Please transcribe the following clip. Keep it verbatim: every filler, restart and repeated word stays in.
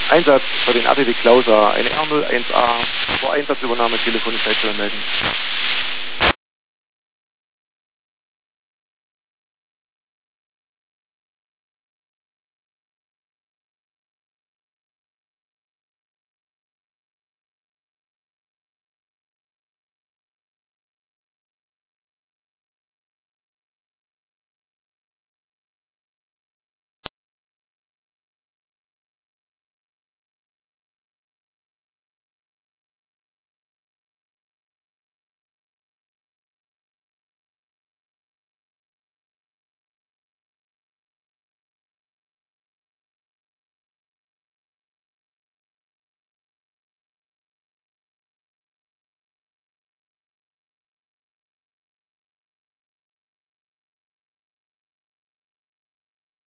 Einsatz für den A T W Klauser, eine R null eins A, vor Einsatzübernahme Telefonzeit melden.